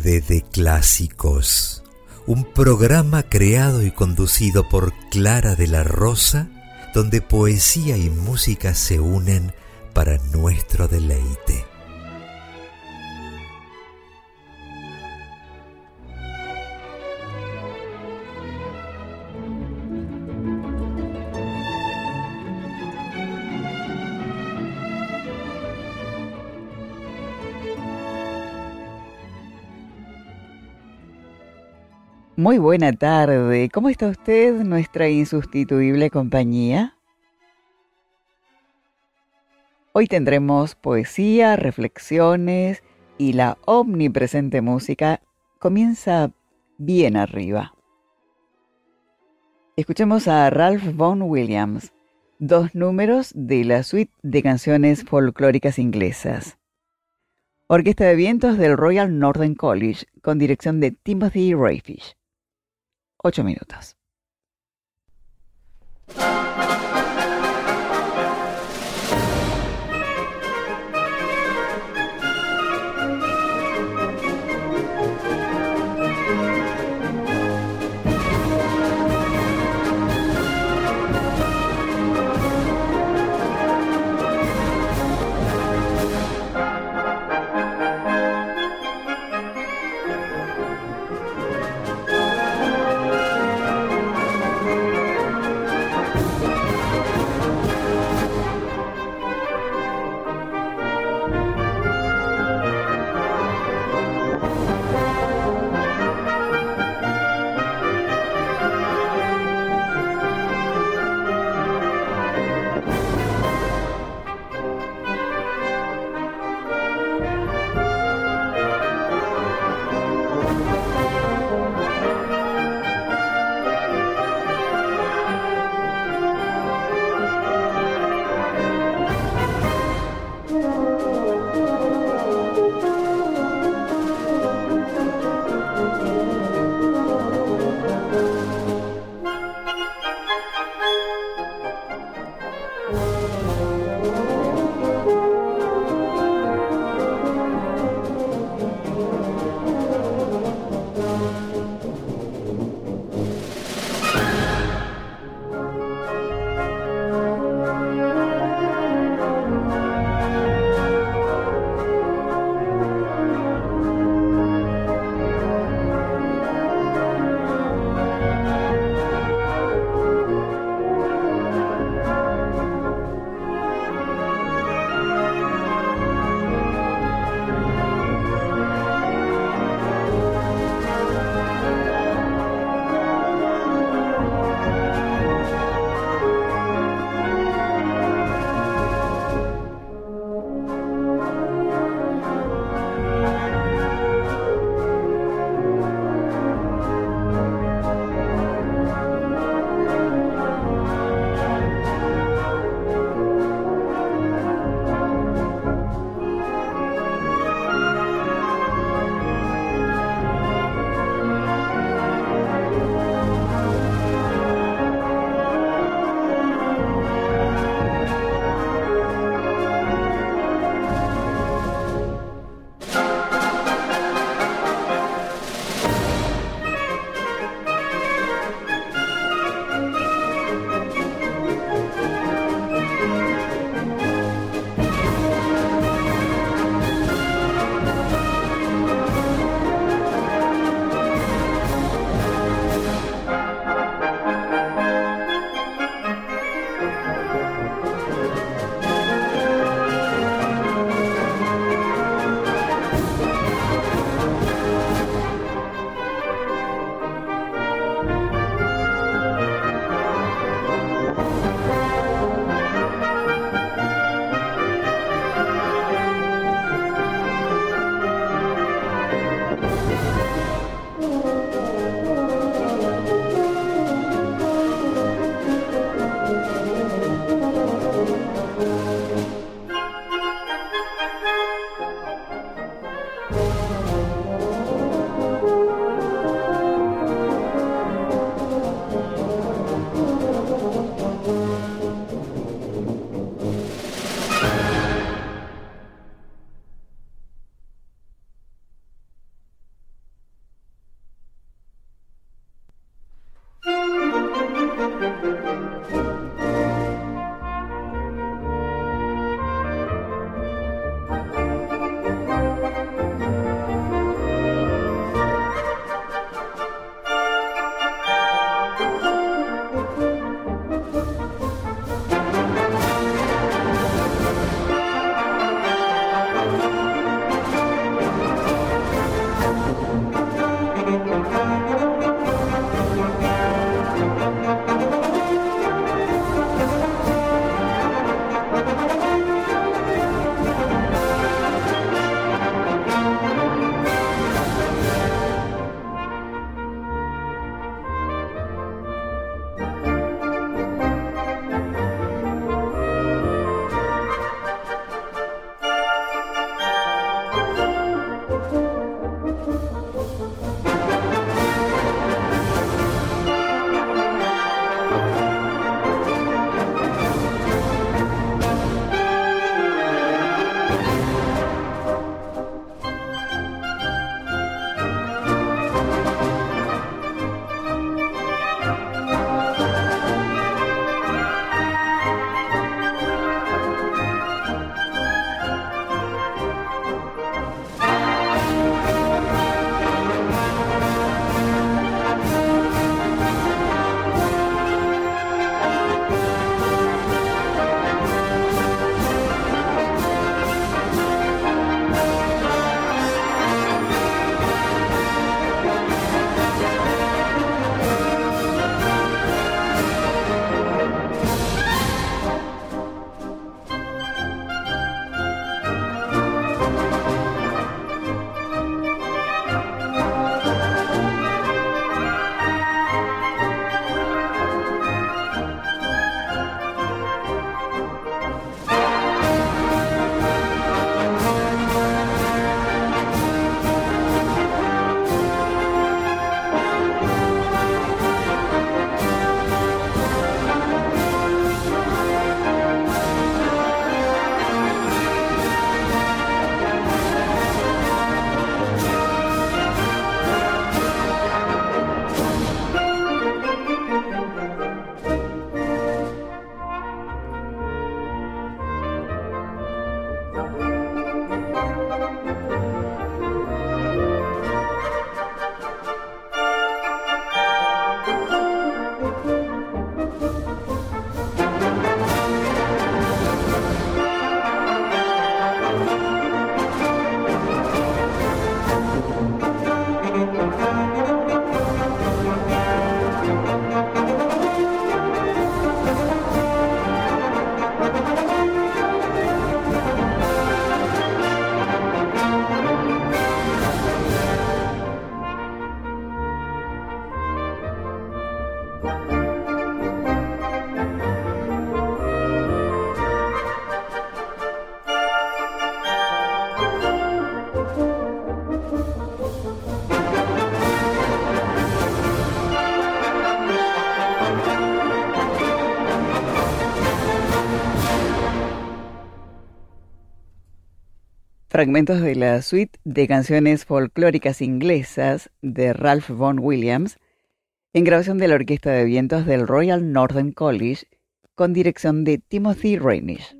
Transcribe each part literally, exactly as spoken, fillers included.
Tarde de Clásicos, un programa creado y conducido por Clara de la Rosa, donde poesía y música se unen para nuestro deleite. Muy buena tarde. ¿Cómo está usted, nuestra insustituible compañía? Hoy tendremos poesía, reflexiones y la omnipresente música comienza bien arriba. Escuchemos a Ralph Vaughan Williams, dos números de la suite de canciones folclóricas inglesas. Orquesta de vientos del Royal Northern College, con dirección de Timothy Rayfish. Ocho minutos. Fragmentos de la suite de canciones folclóricas inglesas de Ralph Vaughan Williams, en grabación de la Orquesta de Vientos del Royal Northern College, con dirección de Timothy Reinisch.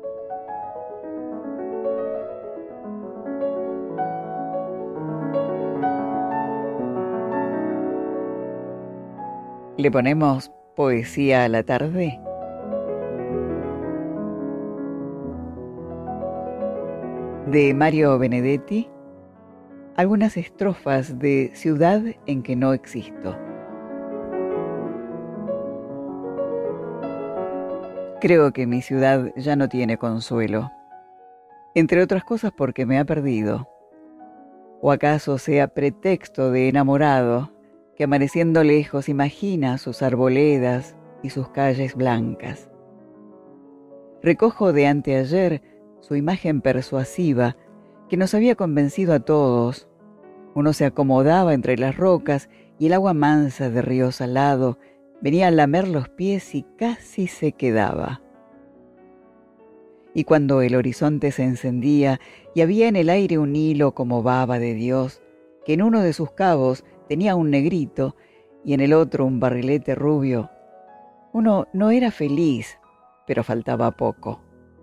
¿Le ponemos poesía a la tarde? De Mario Benedetti, algunas estrofas de Ciudad en que no existo. Creo que mi ciudad ya no tiene consuelo, entre otras cosas porque me ha perdido. ¿O acaso sea pretexto de enamorado que amaneciendo lejos imagina sus arboledas y sus calles blancas? Recojo de anteayer su imagen persuasiva que nos había convencido a todos. Uno se acomodaba entre las rocas y el agua mansa de río salado venía a lamer los pies y casi se quedaba. Y cuando el horizonte se encendía y había en el aire un hilo como baba de Dios, que en uno de sus cabos tenía un negrito y en el otro un barrilete rubio, uno no era feliz, pero faltaba poco.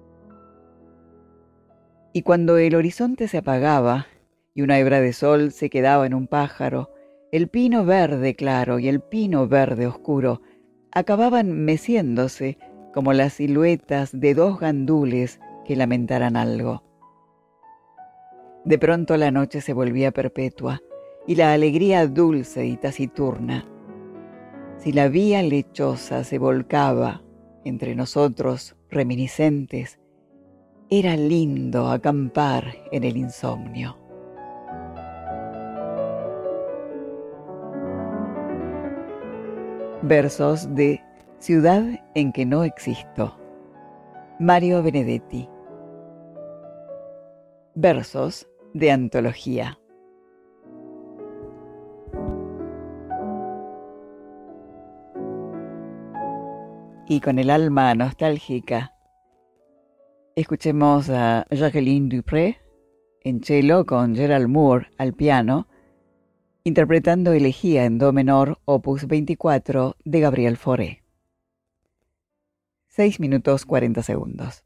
Y cuando el horizonte se apagaba y una hebra de sol se quedaba en un pájaro, el pino verde claro y el pino verde oscuro acababan meciéndose como las siluetas de dos gandules que lamentaran algo. De pronto la noche se volvía perpetua y la alegría dulce y taciturna. Si la vía lechosa se volcaba entre nosotros reminiscentes, era lindo acampar en el insomnio. Versos de Ciudad en que no existo. Mario Benedetti. Versos de antología. Y con el alma nostálgica, escuchemos a Jacqueline Dupré en cello con Gerald Moore al piano, interpretando Elegía en do menor, opus veinticuatro de Gabriel Fauré. seis minutos cuarenta segundos.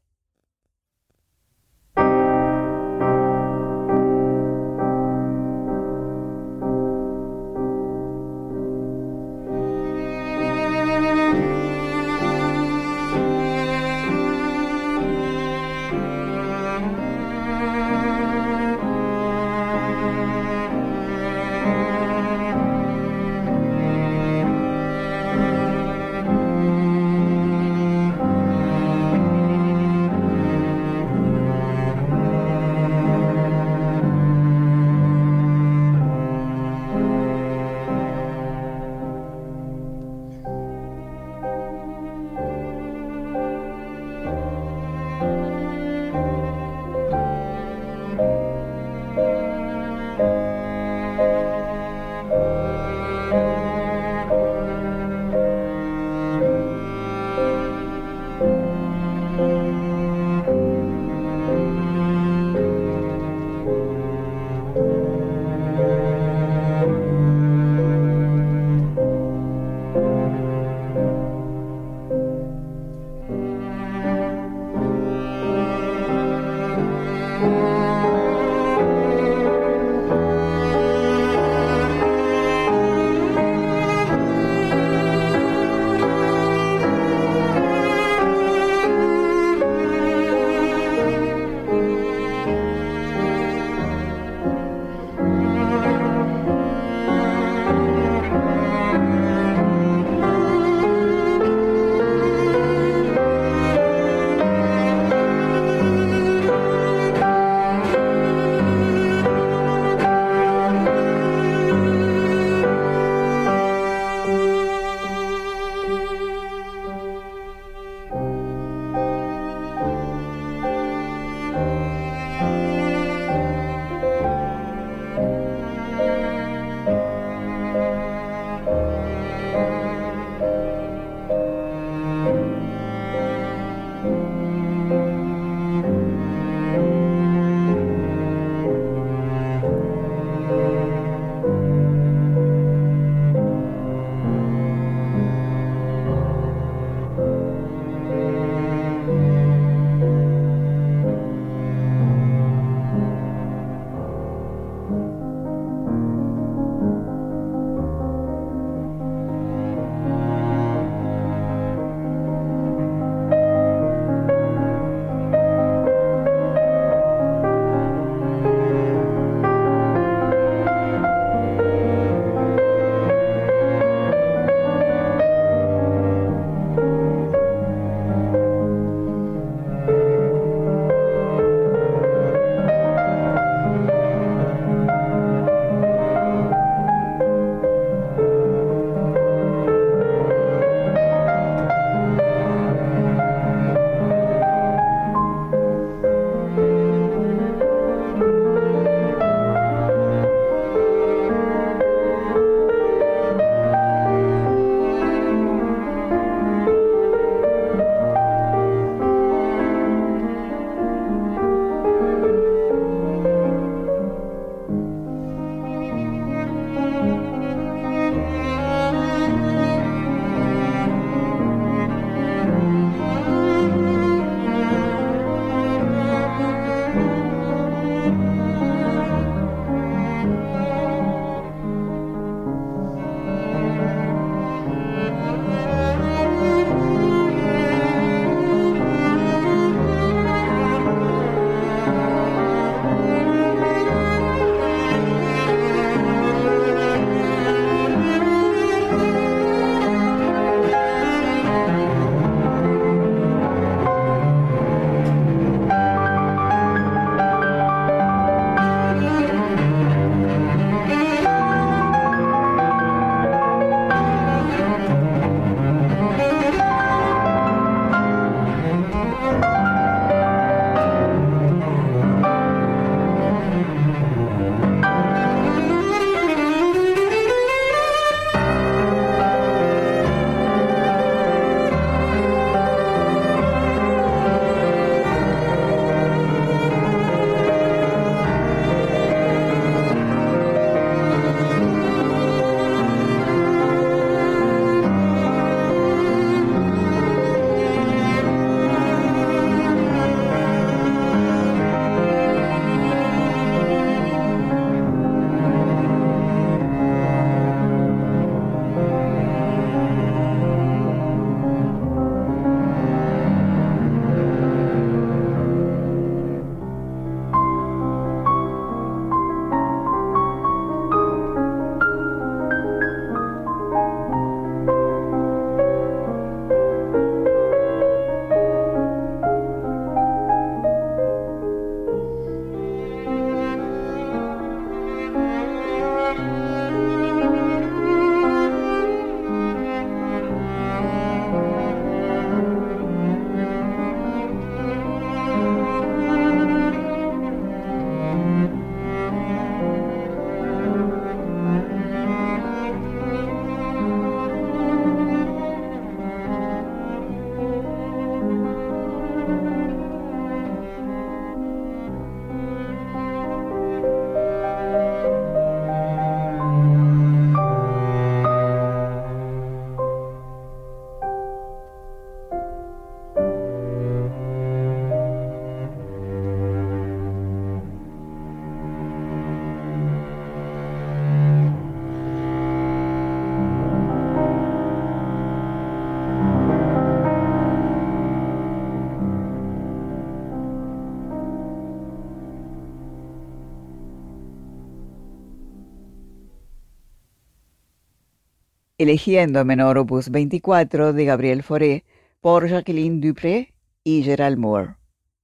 elegida en do menor opus veinticuatro de Gabriel Fauré por Jacqueline Dupré y Gerald Moore.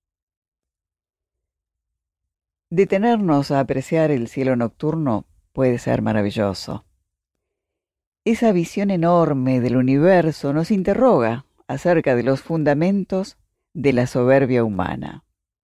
Detenernos a apreciar el cielo nocturno puede ser maravilloso. Esa visión enorme del universo nos interroga acerca de los fundamentos de la soberbia humana.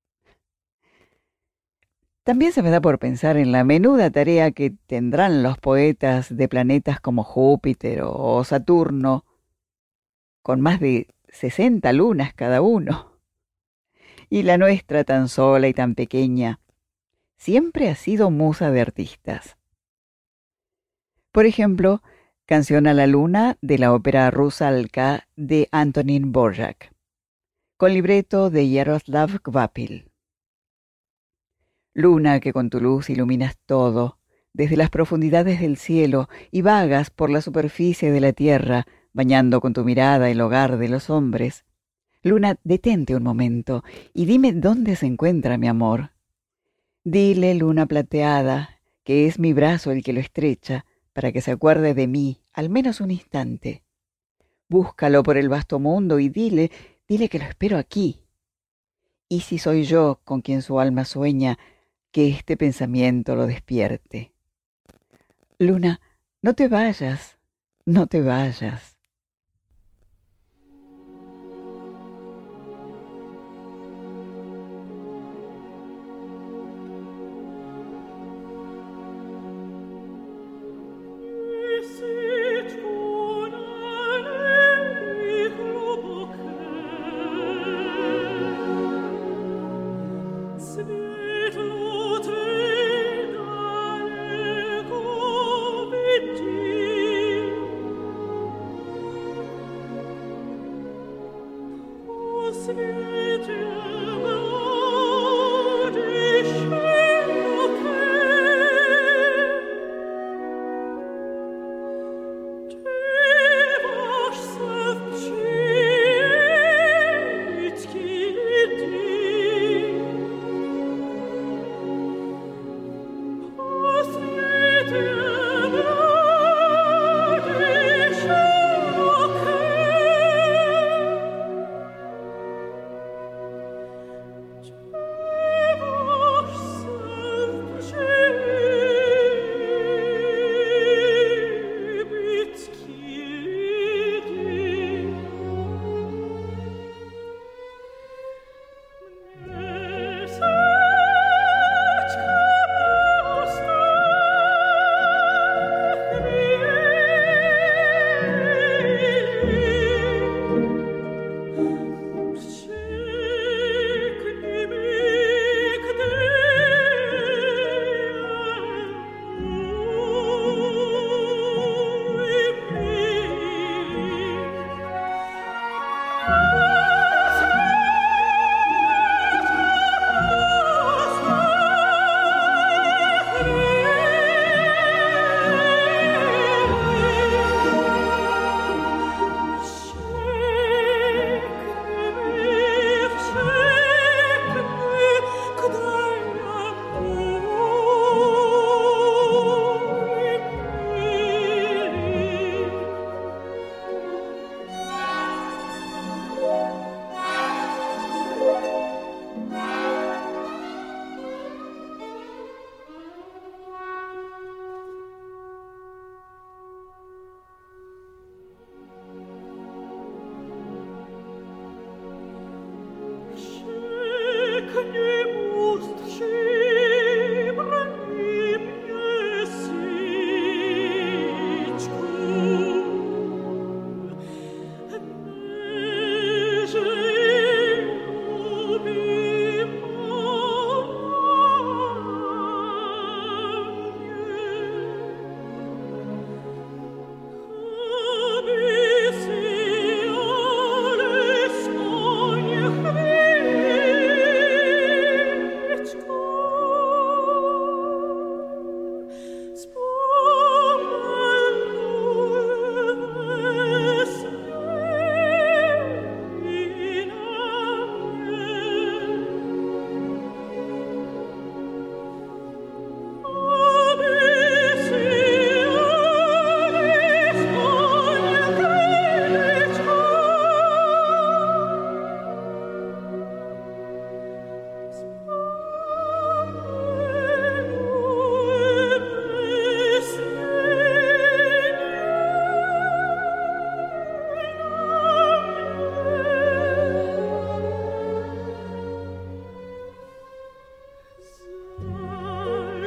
También se me da por pensar en la menuda tarea que tendrán los poetas de planetas como Júpiter o Saturno, con más de sesenta lunas cada uno. Y la nuestra, tan sola y tan pequeña, siempre ha sido musa de artistas. Por ejemplo, Canción a la Luna de la ópera Rusalka de Antonín Dvořák, con libreto de Jaroslav Kvapil. Luna que con tu luz iluminas todo, desde las profundidades del cielo y vagas por la superficie de la tierra, bañando con tu mirada el hogar de los hombres. Luna, detente un momento y dime dónde se encuentra mi amor. Dile, luna plateada, que es mi brazo el que lo estrecha, para que se acuerde de mí, al menos un instante. Búscalo por el vasto mundo y dile, dile que lo espero aquí. Y si soy yo con quien su alma sueña, que este pensamiento lo despierte. Luna, no te vayas, no te vayas.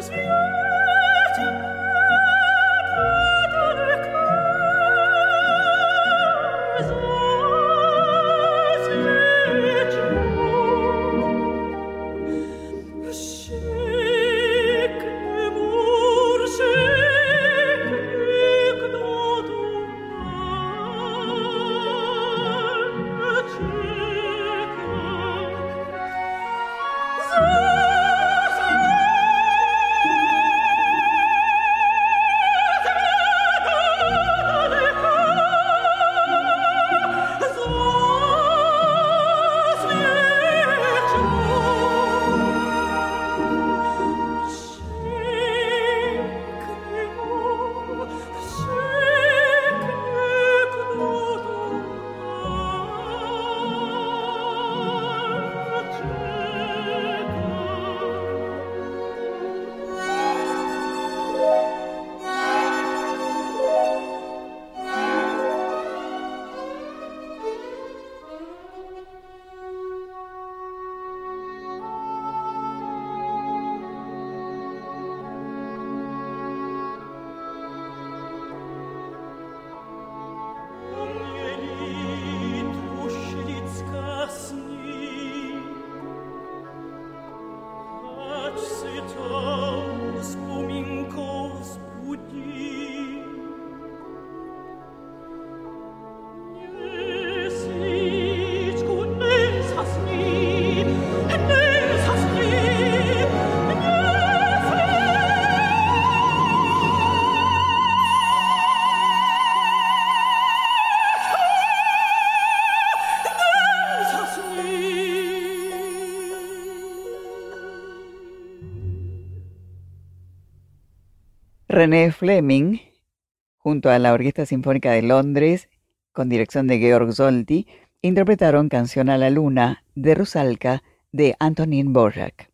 René Fleming, junto a la Orquesta Sinfónica de Londres, con dirección de Georg Solti, interpretaron Canción a la Luna de Rusalka de Antonín Dvořák.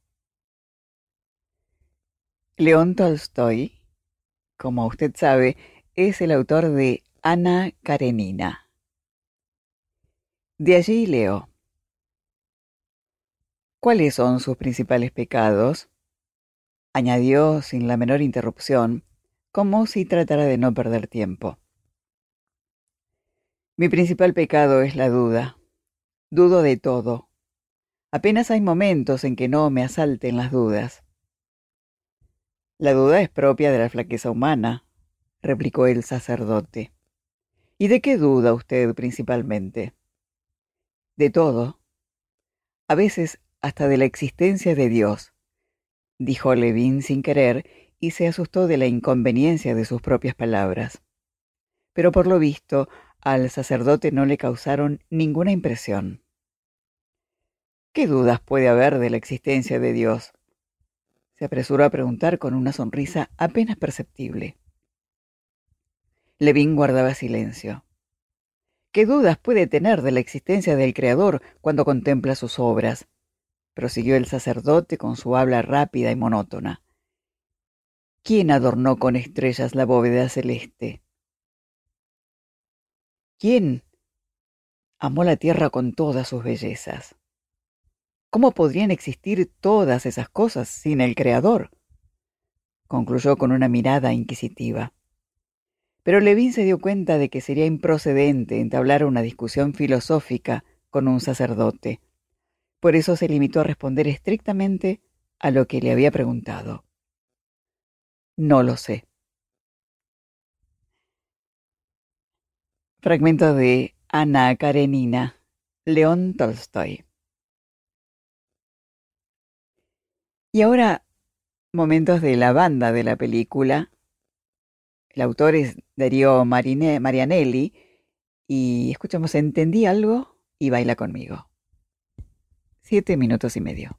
León Tolstoy, como usted sabe, es el autor de Ana Karenina. De allí leo. ¿Cuáles son sus principales pecados? Añadió sin la menor interrupción, como si tratara de no perder tiempo. Mi principal pecado es la duda. Dudo de todo. Apenas hay momentos en que no me asalten las dudas. La duda es propia de la flaqueza humana, replicó el sacerdote. ¿Y de qué duda usted principalmente? De todo. A veces hasta de la existencia de Dios, dijo Levin sin querer, y se asustó de la inconveniencia de sus propias palabras. Pero por lo visto, al sacerdote no le causaron ninguna impresión. ¿Qué dudas puede haber de la existencia de Dios?, se apresuró a preguntar con una sonrisa apenas perceptible. Levin guardaba silencio. ¿Qué dudas puede tener de la existencia del Creador cuando contempla sus obras?, prosiguió el sacerdote con su habla rápida y monótona. ¿Quién adornó con estrellas la bóveda celeste? ¿Quién amó la tierra con todas sus bellezas? ¿Cómo podrían existir todas esas cosas sin el Creador?, concluyó con una mirada inquisitiva. Pero Levin se dio cuenta de que sería improcedente entablar una discusión filosófica con un sacerdote. Por eso se limitó a responder estrictamente a lo que le había preguntado. No lo sé. Fragmento de Ana Karenina, León Tolstoy. Y ahora, momentos de la banda de la película. El autor es Dario Marine, Marianelli, y escuchamos Entendí algo y baila conmigo. Siete minutos y medio.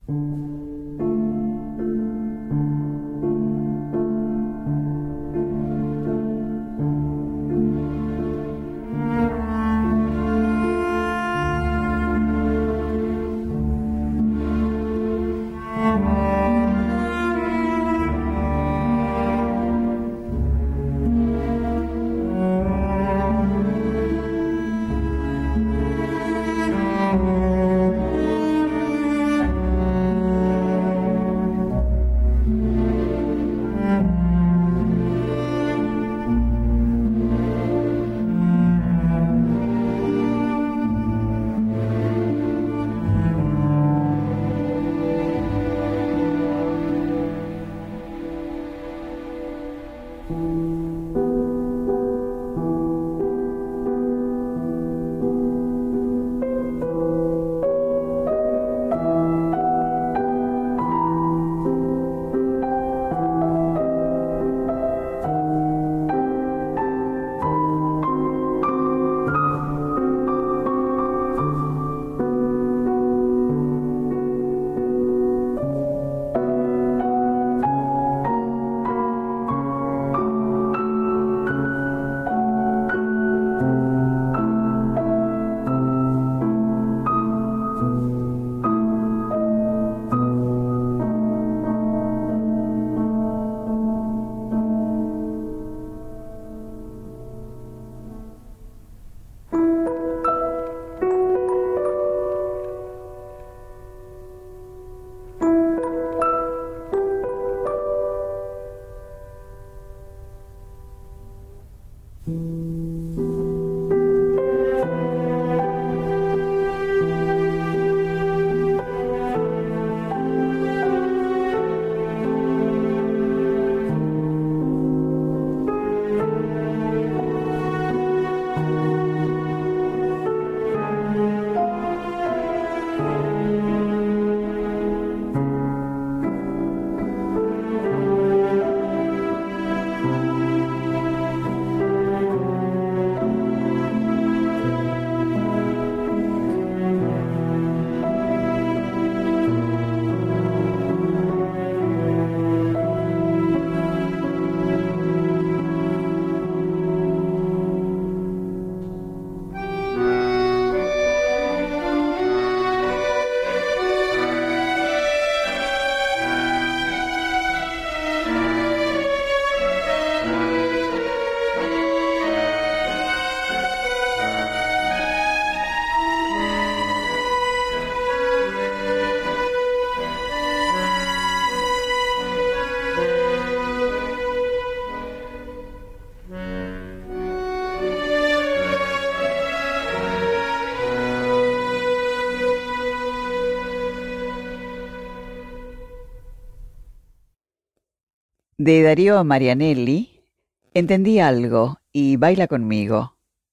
De Darío Marianelli, Entendí algo y Baila conmigo,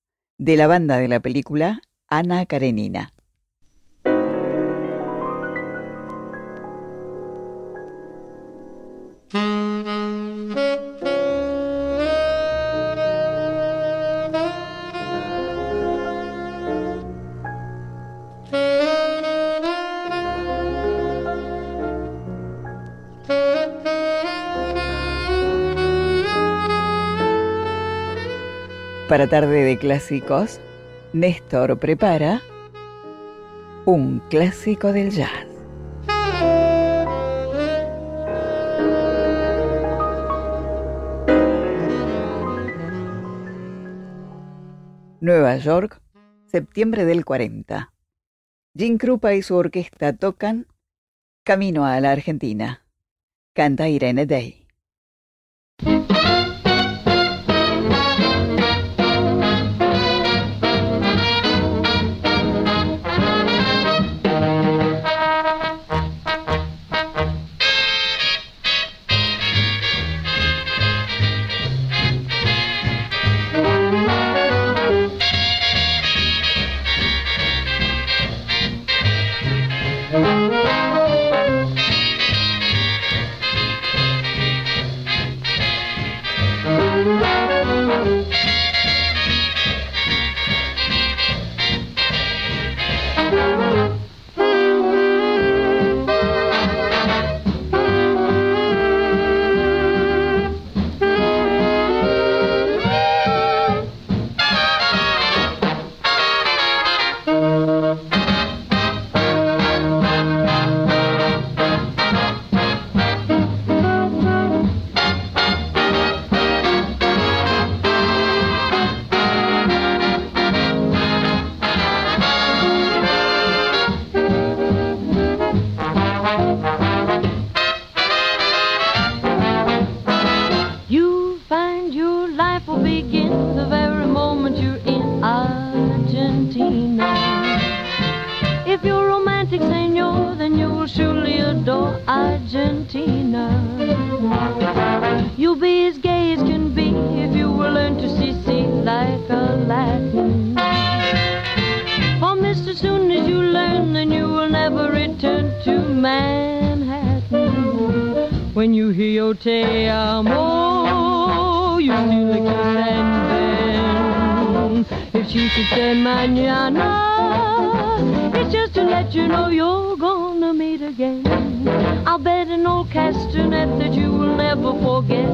de la banda de la película Anna Karenina. Para Tarde de Clásicos, Néstor prepara un clásico del jazz. Nueva York, septiembre del cuarenta. Gene Krupa y su orquesta tocan Camino a la Argentina. Canta Irene Day. Argentina. You'll be as gay as can be if you will learn to see sea like a Latin. For mister, as soon as you learn, then you will never return to Manhattan. When you hear your te amo, you feel like a and then. If she should say mañana, it's just to let you know you're gonna meet again. I'll bet an old castanet that you will never forget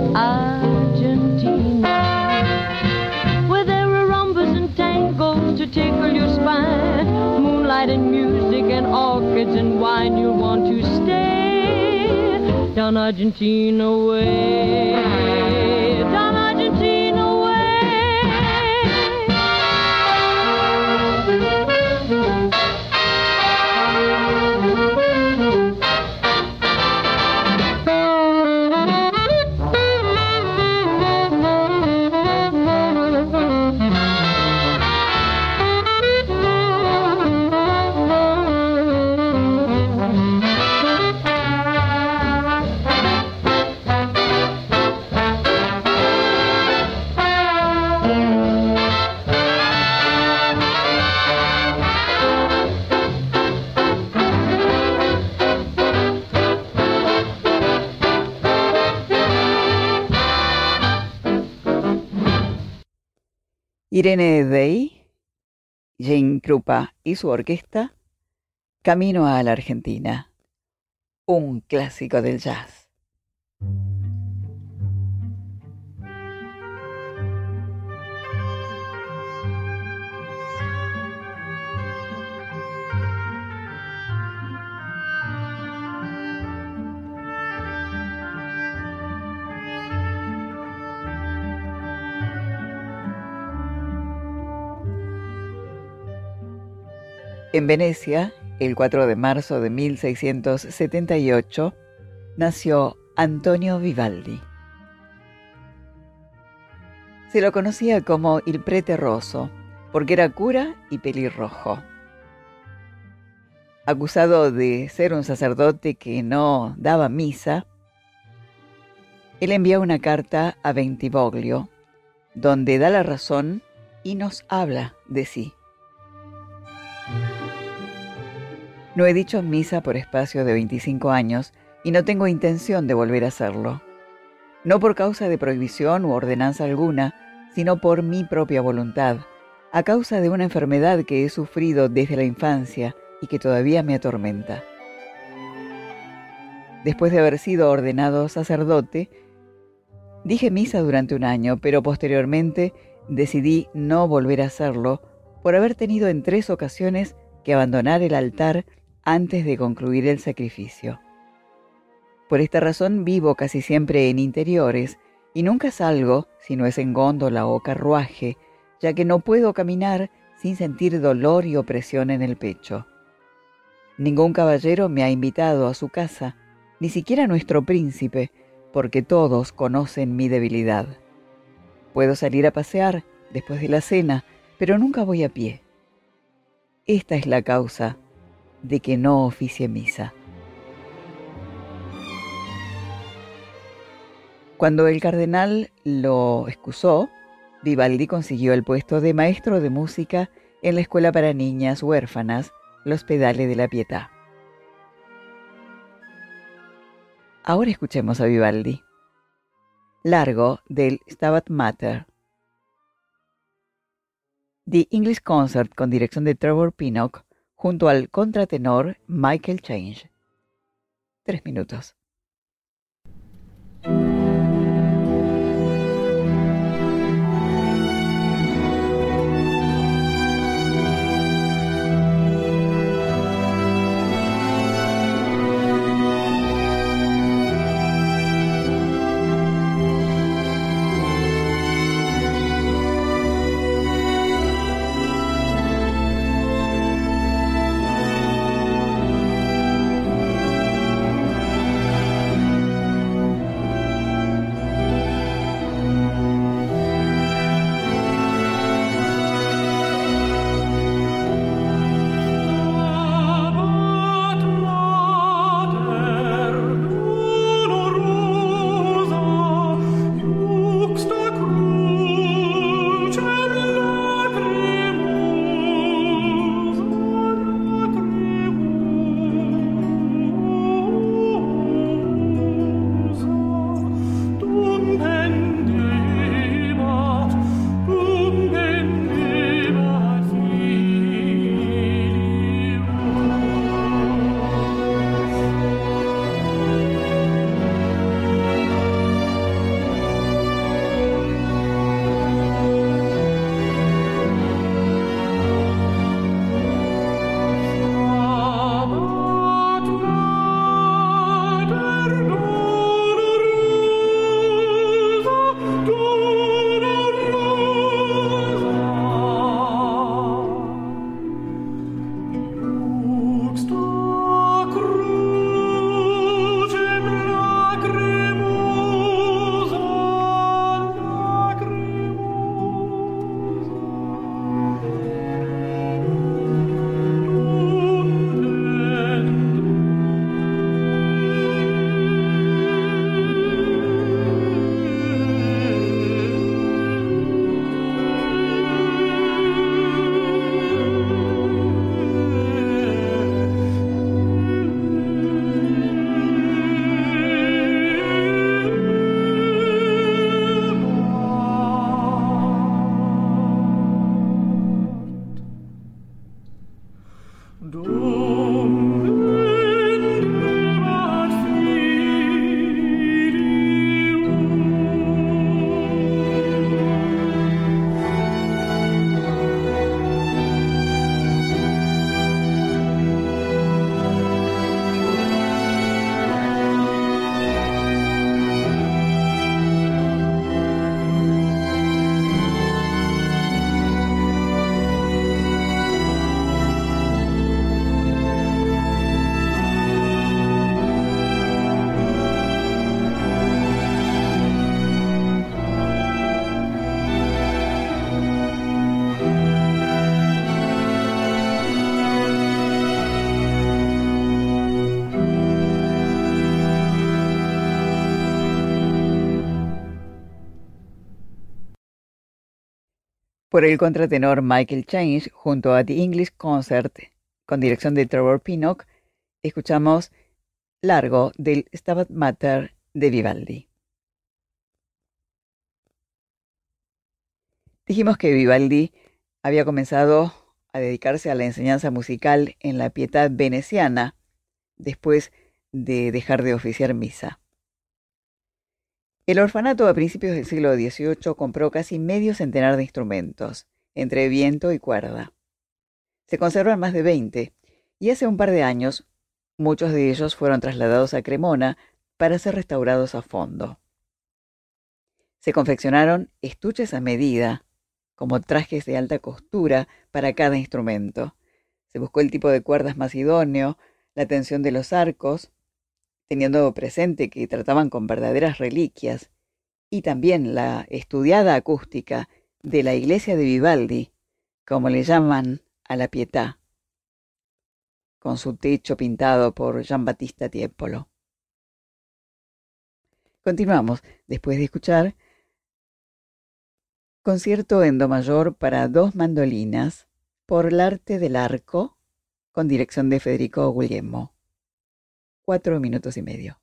Argentina, where there are rumbas and tangos to tickle your spine, moonlight and music and orchids and wine. You'll want to stay down Argentina way, down Argentina way. Irene Dey, Jane Krupa y su orquesta, Camino a la Argentina, un clásico del jazz. En Venecia, el cuatro de marzo de mil seiscientos setenta y ocho, nació Antonio Vivaldi. Se lo conocía como Il Prete Rosso, porque era cura y pelirrojo. Acusado de ser un sacerdote que no daba misa, él envía una carta a Bentivoglio, donde da la razón y nos habla de sí. No he dicho misa por espacio de veinticinco años y no tengo intención de volver a hacerlo. No por causa de prohibición u ordenanza alguna, sino por mi propia voluntad, a causa de una enfermedad que he sufrido desde la infancia y que todavía me atormenta. Después de haber sido ordenado sacerdote, dije misa durante un año, pero posteriormente decidí no volver a hacerlo por haber tenido en tres ocasiones que abandonar el altar antes de concluir el sacrificio. Por esta razón vivo casi siempre en interiores y nunca salgo si no es en góndola o carruaje, ya que no puedo caminar sin sentir dolor y opresión en el pecho. Ningún caballero me ha invitado a su casa, ni siquiera nuestro príncipe, porque todos conocen mi debilidad. Puedo salir a pasear después de la cena, pero nunca voy a pie. Esta es la causa de que no oficie misa. Cuando el cardenal lo excusó, Vivaldi consiguió el puesto de maestro de música en la escuela para niñas huérfanas, l'Ospedale de la Pietà. Ahora escuchemos a Vivaldi. Largo del Stabat Mater. The English Concert con dirección de Trevor Pinnock junto al contratenor Michael Change. Tres minutos. Por el contratenor Michael Change junto a The English Concert con dirección de Trevor Pinnock, escuchamos Largo del Stabat Mater de Vivaldi. Dijimos que Vivaldi había comenzado a dedicarse a la enseñanza musical en la Pietà veneciana después de dejar de oficiar misa. El orfanato a principios del siglo dieciocho compró casi medio centenar de instrumentos, entre viento y cuerda. Se conservan más de veinte, y hace un par de años muchos de ellos fueron trasladados a Cremona para ser restaurados a fondo. Se confeccionaron estuches a medida, como trajes de alta costura para cada instrumento. Se buscó el tipo de cuerdas más idóneo, la tensión de los arcos, teniendo presente que trataban con verdaderas reliquias, y también la estudiada acústica de la iglesia de Vivaldi, como le llaman a la Pietà, con su techo pintado por Giambattista Tiepolo. Continuamos después de escuchar Concierto en Do mayor para dos mandolinas por l'Arte del Arco, con dirección de Federico Guglielmo. Cuatro minutos y medio.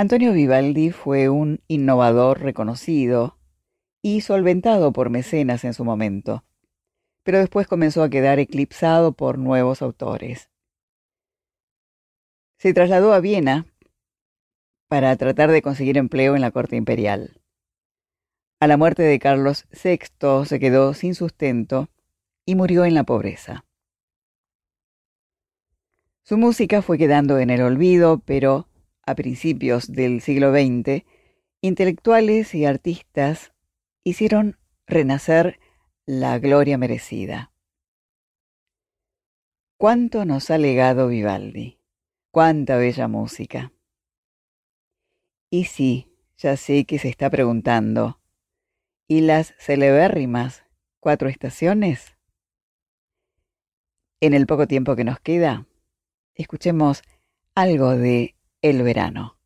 Antonio Vivaldi fue un innovador reconocido y solventado por mecenas en su momento, pero después comenzó a quedar eclipsado por nuevos autores. Se trasladó a Viena para tratar de conseguir empleo en la corte imperial. A la muerte de Carlos sexto se quedó sin sustento y murió en la pobreza. Su música fue quedando en el olvido, pero a principios del siglo veinte, intelectuales y artistas hicieron renacer la gloria merecida. ¿Cuánto nos ha legado Vivaldi? ¡Cuánta bella música! Y sí, ya sé que se está preguntando, ¿y las celebérrimas cuatro estaciones? En el poco tiempo que nos queda, escuchemos algo de El verano.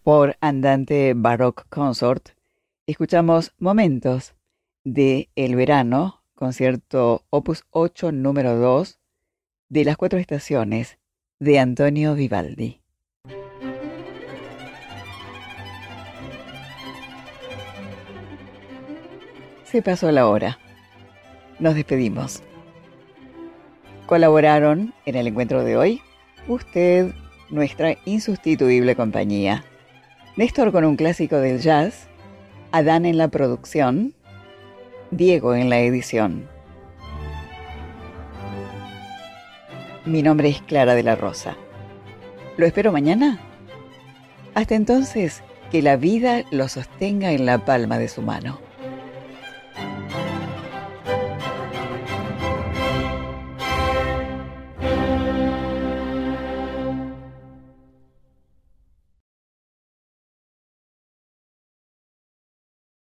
Por Andante Baroque Consort, escuchamos Momentos de El Verano, concierto opus ocho número dos de las cuatro estaciones de Antonio Vivaldi. Se pasó la hora. Nos despedimos. Colaboraron en el encuentro de hoy usted, nuestra insustituible compañía. Néstor con un clásico del jazz, Adán en la producción, Diego en la edición. Mi nombre es Clara de la Rosa. ¿Lo espero mañana? Hasta entonces, que la vida lo sostenga en la palma de su mano.